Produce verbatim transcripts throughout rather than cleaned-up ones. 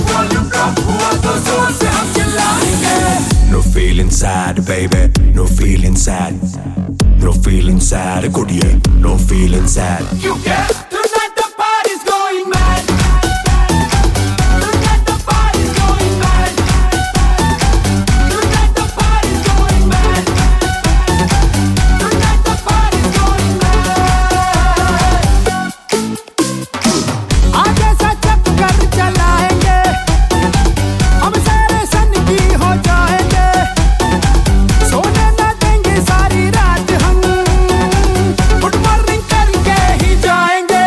Volume drop हुआ तो जोर से हम चिल्लाएंगे। No feeling sad, baby, no feeling sad, no feeling sad, कुड़िए, no feeling sad. क्योंकि tonight the party's going mad. Tonight the party's going mad. Tonight the party's going mad. Tonight the party's going mad. आगे से चक कर चलाएंगे, अब सारे सन की हो जाएंगे, सोने न देंगे सारी रात हम, गुड मॉर्निंग करके ही जाएंगे।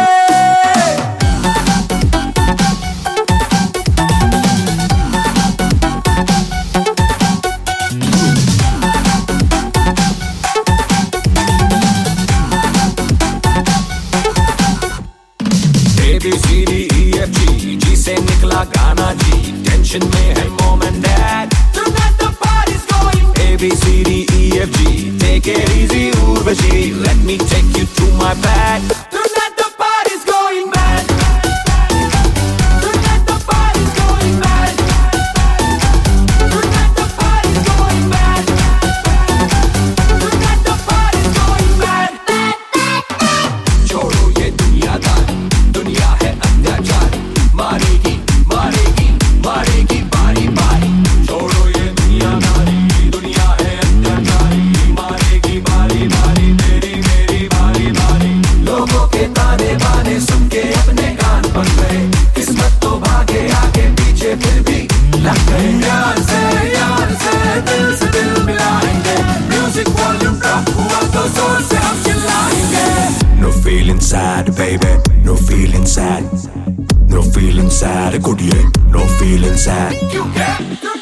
A B C D E F G, G से निकला गाना जी, टेंशन में है mom and dad. Tonight the party's going mad. A B C D E F G, take it easy Urvashi, let me take you to my bed. Tonight the party's going mad. Tonight the party's going mad. Tonight the party's going mad. Tonight the party's going mad. छोड़ो ये दुनियादारी, दुनिया है अत्याचारी, मारेगी मारेगी मारेगी बारी बारी। छोड़ो ये दुनियादारी, दुनिया है अत्याचारी, मारेगी बारी बारी, तेरी मेरी बारी बारी। लोगों के ताने बाने सुन के अपने कान बन गए, किस्मत तो भागे आगे पीछे फिर भी लग गए। यार से यार से दिल से दिल मिलाएंगे, म्यूजिक वॉल्यूम ड्रॉप हुआ तो जोर से हम चिल्लाएंगे। No feeling sad, baby, no feeling sad, no feeling sad, कुड़िए, no feeling sad. क्योंकि